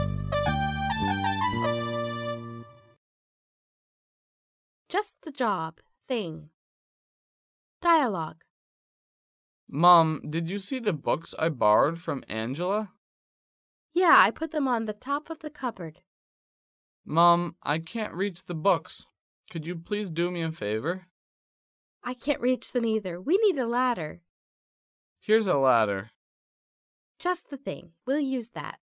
Just the job, thing. Dialogue. Mom, did you see the books I borrowed from Angela? Yeah, I put them on the top of the cupboard. Mom, I can't reach the books. Could you please do me a favor? I can't reach them either. We need a ladder. Here's a ladder. Just the thing. We'll use that.